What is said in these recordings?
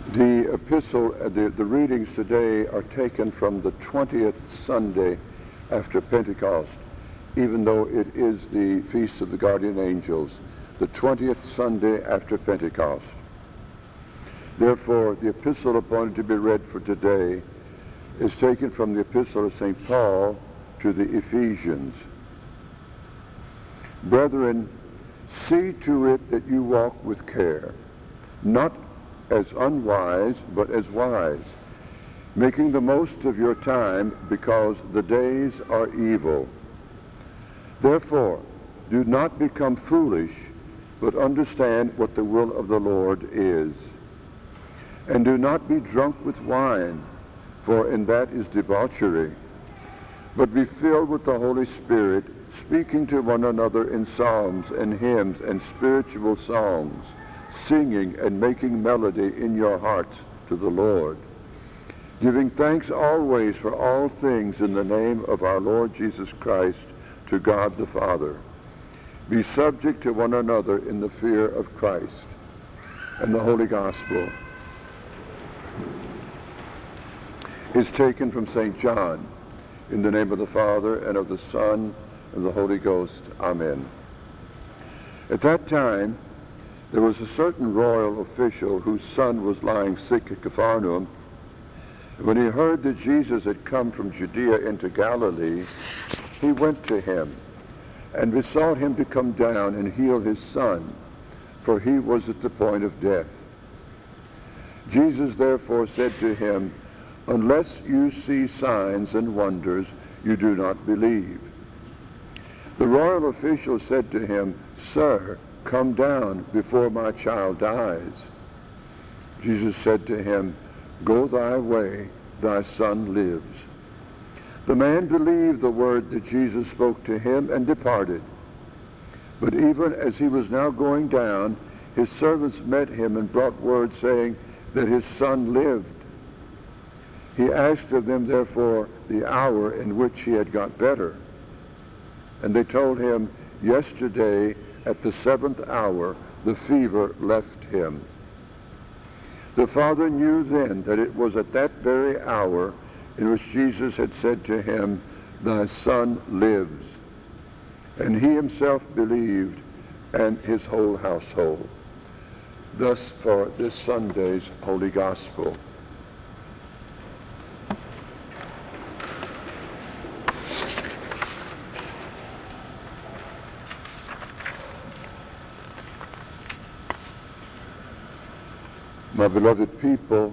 The epistle, the readings today are taken from the 20th Sunday after Pentecost, even though it is the Feast of the Guardian Angels, the 20th Sunday after Pentecost. Therefore, the epistle appointed to be read for today is taken from the epistle of St. Paul to the Ephesians. Brethren, see to it that you walk with care, not as unwise, but as wise, making the most of your time, because the days are evil. Therefore, do not become foolish, but understand what the will of the Lord is. And do not be drunk with wine, for in that is debauchery, but be filled with the Holy Spirit, speaking to one another in psalms and hymns and spiritual songs, singing and making melody in your hearts to the Lord, giving thanks always for all things in the name of our Lord Jesus Christ to God the Father. Be subject to one another in the fear of Christ. And the Holy Gospel is taken from St. John. In the name of the Father, and of the Son, and the Holy Ghost. Amen. At that time, there was a certain royal official whose son was lying sick at Capharnaum. When he heard that Jesus had come from Judea into Galilee, he went to him and besought him to come down and heal his son, for he was at the point of death. Jesus therefore said to him, "Unless you see signs and wonders, you do not believe." The royal official said to him, "Sir, come down before my child dies." Jesus said to him, "Go thy way, thy son lives." The man believed the word that Jesus spoke to him and departed. But even as he was now going down, his servants met him and brought word saying that his son lived. He asked of them, therefore, the hour in which he had got better. And they told him, "Yesterday at the 7th hour, the fever left him." The father knew then that it was at that very hour in which Jesus had said to him, "Thy son lives." And he himself believed, and his whole household. Thus for this Sunday's Holy Gospel. My beloved people,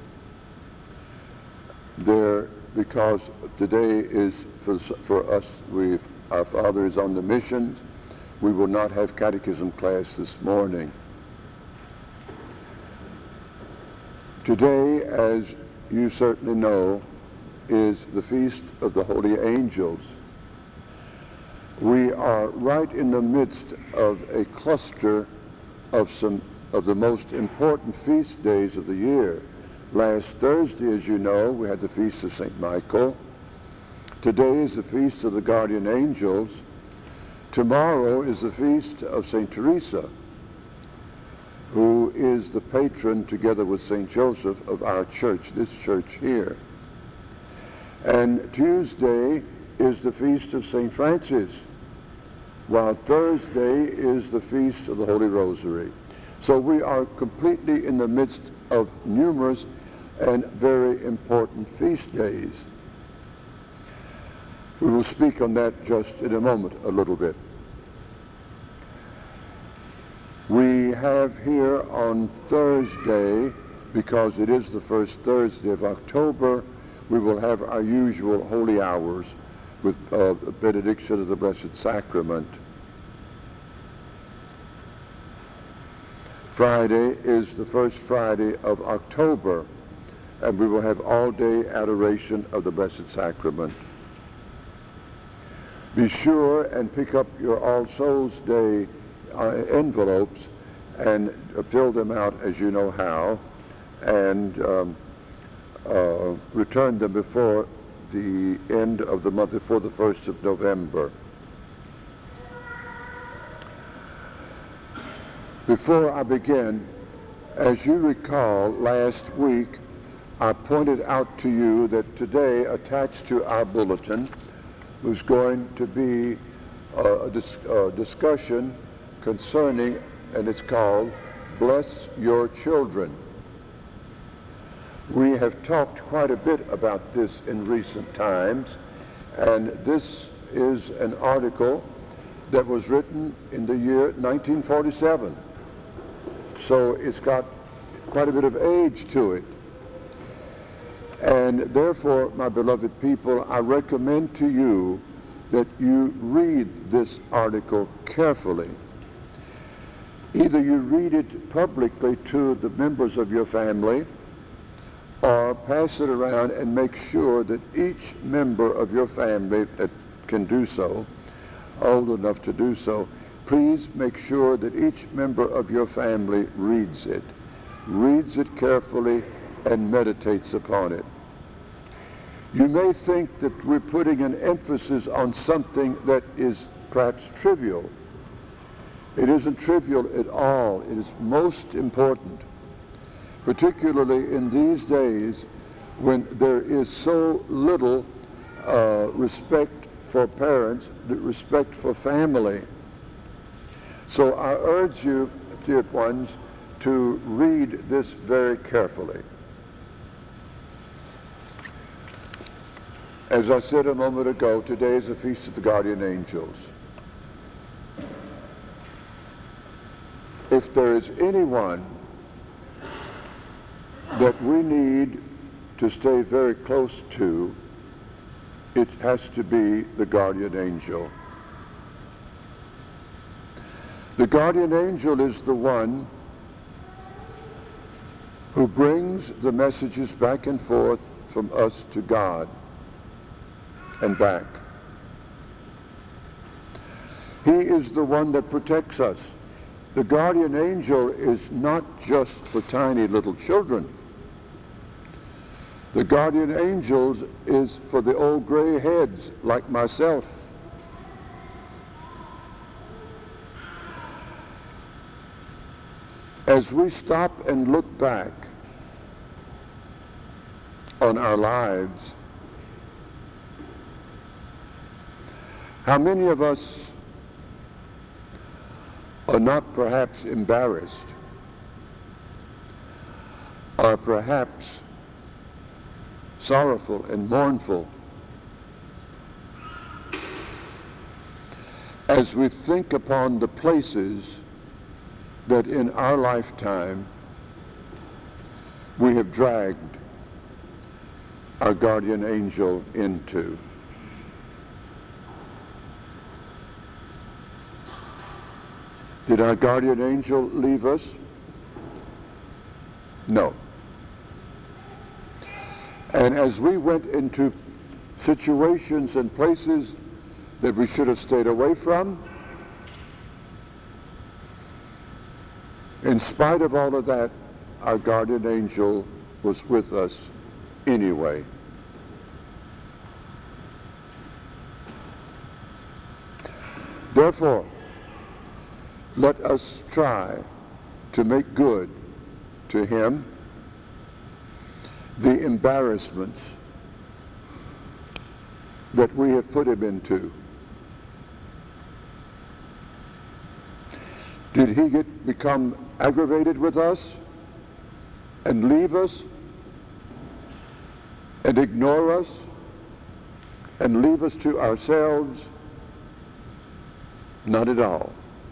because today is for us, our Father is on the mission, we will not have catechism class this morning. Today, as you certainly know, is the Feast of the Holy Angels. We are right in the midst of a cluster of some of the most important feast days of the year. Last Thursday, as you know, we had the Feast of St. Michael. Today is the Feast of the Guardian Angels. Tomorrow is the Feast of St. Teresa, who is the patron, together with St. Joseph, of our church, this church here. And Tuesday is the Feast of St. Francis, while Thursday is the Feast of the Holy Rosary. So we are completely in the midst of numerous and very important feast days. We will speak on that just in a moment a little bit. We have here on Thursday, because it is the first Thursday of October, we will have our usual holy hours with benediction of the Blessed Sacrament. Friday is the first Friday of October, and we will have all-day adoration of the Blessed Sacrament. Be sure and pick up your All Souls Day envelopes and fill them out as you know how, and return them before the end of the month, before the 1st of November. Before I begin, As you recall, last week I pointed out to you that today, attached to our bulletin, was going to be a discussion concerning, and it's called, Bless Your Children. We have talked quite a bit about this in recent times, and this is an article that was written in the year 1947. So it's got quite a bit of age to it. And therefore, my beloved people, I recommend to you that you read this article carefully. Either you read it publicly to the members of your family, or pass it around and make sure that each member of your family that can do so, old enough to do so, please make sure that each member of your family reads it carefully, and meditates upon it. You may think that we're putting an emphasis on something that is perhaps trivial. It isn't trivial at all. It is most important, particularly in these days when there is so little respect for parents, respect for family. So I urge you, dear ones, to read this very carefully. As I said a moment ago, today is the Feast of the Guardian Angels. If there is anyone that we need to stay very close to, it has to be the guardian angel. The guardian angel is the one who brings the messages back and forth from us to God and back. He is the one that protects us. The guardian angel is not just for tiny little children. The guardian angel is for the old gray heads like myself. As we stop and look back on our lives, how many of us are not perhaps embarrassed, or perhaps sorrowful and mournful as we think upon the places that in our lifetime we have dragged our guardian angel into? Did our guardian angel leave us? No. And as we went into situations and places that we should have stayed away from, in spite of all of that, our guardian angel was with us anyway. Therefore, let us try to make good to him the embarrassments that we have put him into. Did he become aggravated with us and leave us and ignore us and leave us to ourselves? Not at all.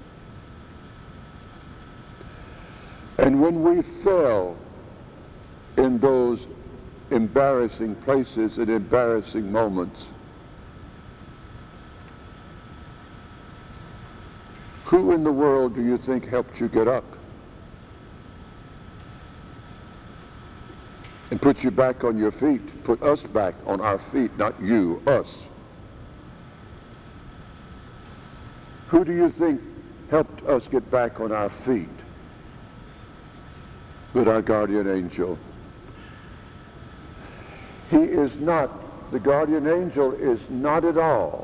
And when we fell in those embarrassing places and embarrassing moments, who in the world do you think helped you get up and put you back on your feet? Put us back on our feet, not you, us. Who do you think helped us get back on our feet? But our guardian angel. He is not, the guardian angel is not at all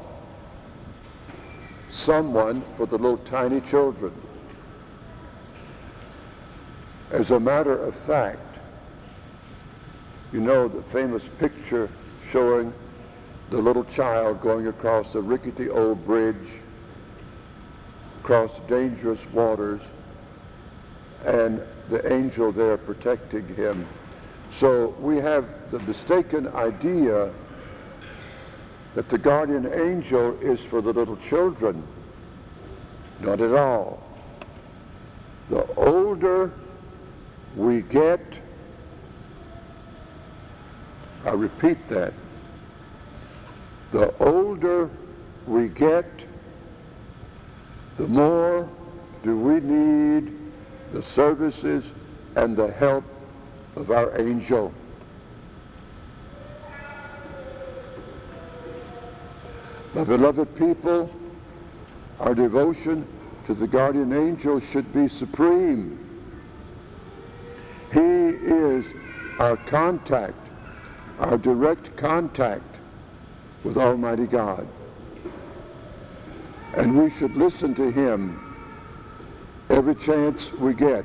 someone for the little tiny children. As a matter of fact, you know the famous picture showing the little child going across a rickety old bridge, across dangerous waters, and the angel there protecting him. So we have the mistaken idea that the guardian angel is for the little children. Not at all. The older we get, I repeat that, the older we get, the more do we need the services and the help of our angel. My beloved people, our devotion to the guardian angel should be supreme. He is our contact, our direct contact with Almighty God. And we should listen to him every chance we get.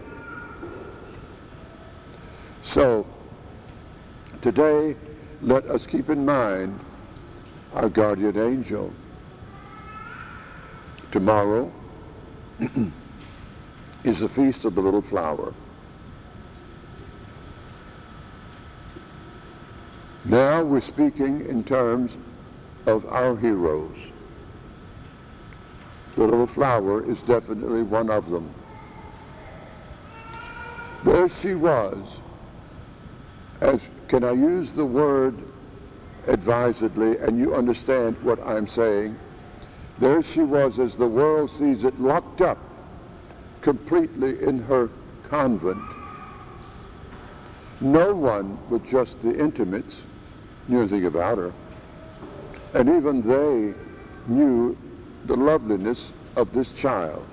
So, today, let us keep in mind our guardian angel. Tomorrow is the Feast of the Little Flower. Now we're speaking in terms of our heroes. The Little Flower is definitely one of them. There she was, can I use the word advisedly, and you understand what I'm saying? There she was, as the world sees it, locked up completely in her convent. No one but just the intimates knew anything about her. And even they knew the loveliness of this child.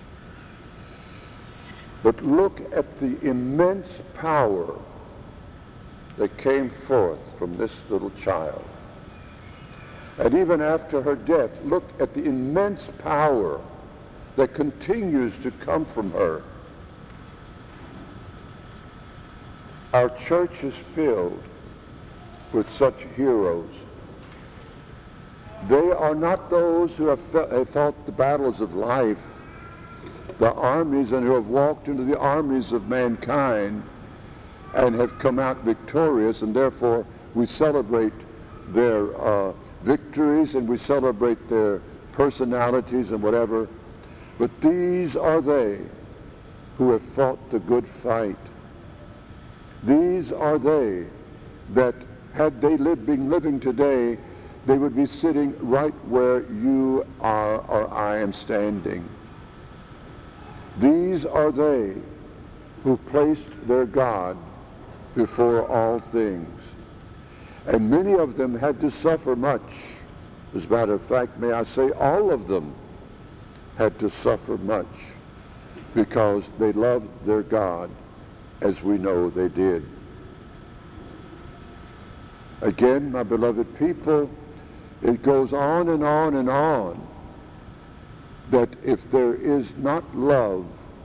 But look at the immense power that came forth from this little child. And even after her death, look at the immense power that continues to come from her. Our church is filled with such heroes. They are not those who have fought the battles of life, the armies, and who have walked into the armies of mankind and have come out victorious, and therefore we celebrate their victories and we celebrate their personalities and whatever. But these are they who have fought the good fight. These are they that, had they been living today, they would be sitting right where you are or I am standing. These are they who placed their God before all things. And many of them had to suffer much. As a matter of fact, may I say, all of them had to suffer much because they loved their God, as we know they did. Again, my beloved people, it goes on and on and on, that if there is not love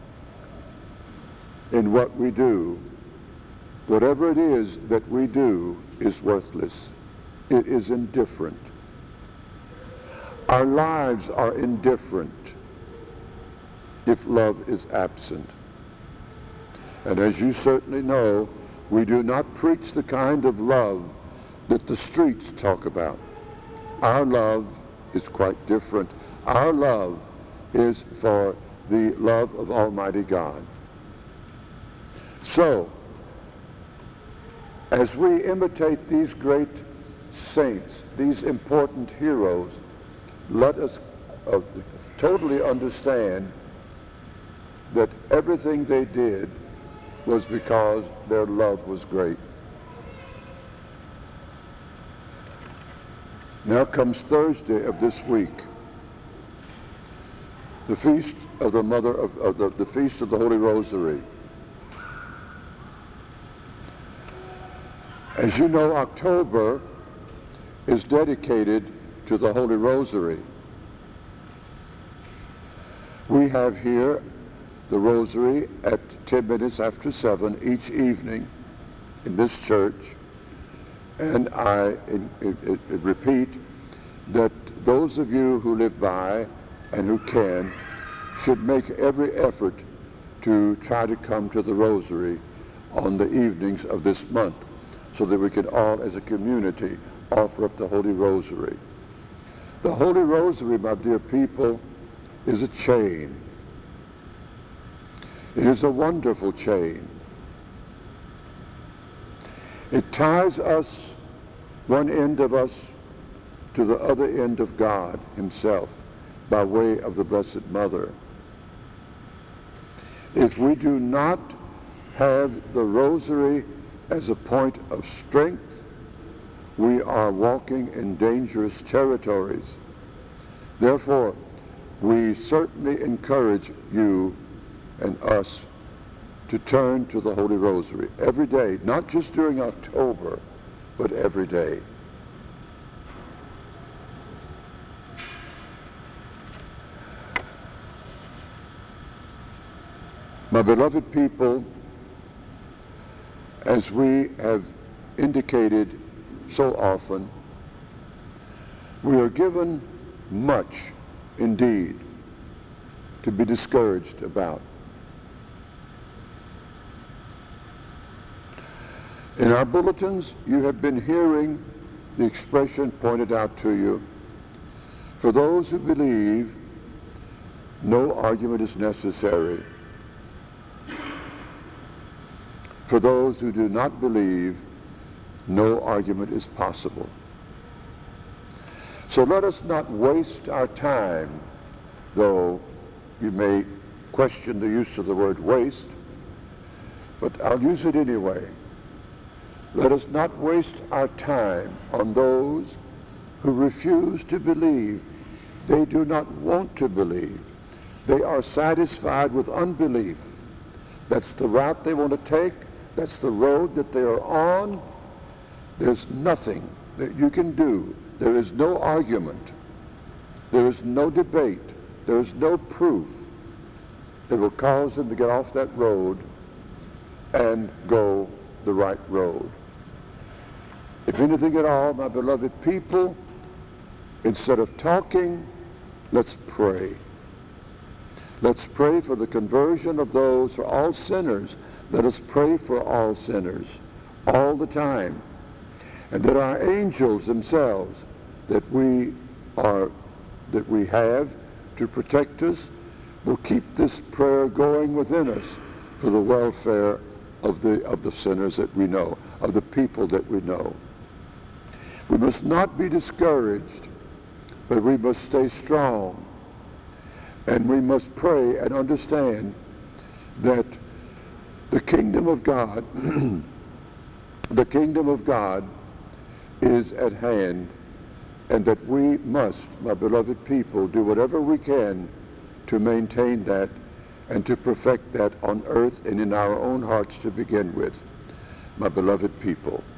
in what we do, whatever it is that we do is worthless. It is indifferent. Our lives are indifferent if love is absent. And as you certainly know, we do not preach the kind of love that the streets talk about. Our love is quite different. Our love is for the love of Almighty God. So, as we imitate these great saints, these important heroes, let us totally understand that everything they did was because their love was great. Now comes Thursday of this week, the feast of the the feast of the Holy Rosary. As you know, October is dedicated to the Holy Rosary. We have here the rosary at 10 minutes after 7 each evening in this church. And I repeat that those of you who live by and who can should make every effort to try to come to the rosary on the evenings of this month so that we can all as a community offer up the Holy Rosary. The Holy Rosary, my dear people, is a chain. It is a wonderful chain. It ties us, one end of us, to the other end of God himself by way of the Blessed Mother. If we do not have the Rosary as a point of strength, we are walking in dangerous territories. Therefore, we certainly encourage you and us to turn to the Holy Rosary every day, not just during October, but every day. My beloved people, as we have indicated so often, we are given much indeed to be discouraged about. In our bulletins, you have been hearing the expression pointed out to you. For those who believe, no argument is necessary. For those who do not believe, no argument is possible. So let us not waste our time, though you may question the use of the word waste, but I'll use it anyway. Let us not waste our time on those who refuse to believe. They do not want to believe. They are satisfied with unbelief. That's the route they want to take. That's the road that they are on. There's nothing that you can do. There is no argument. There is no debate. There is no proof that will cause them to get off that road and go the right road. If anything at all, my beloved people, instead of talking, let's pray. Let's pray for the conversion of those, for all sinners. Let us pray for all sinners all the time. And that our angels themselves that we have to protect us will keep this prayer going within us for the welfare of the sinners that we know, of the people that we know. We must not be discouraged, but we must stay strong. And we must pray and understand that the kingdom of God, the kingdom of God is at hand, and that we must, my beloved people, do whatever we can to maintain that and to perfect that on earth and in our own hearts to begin with, my beloved people.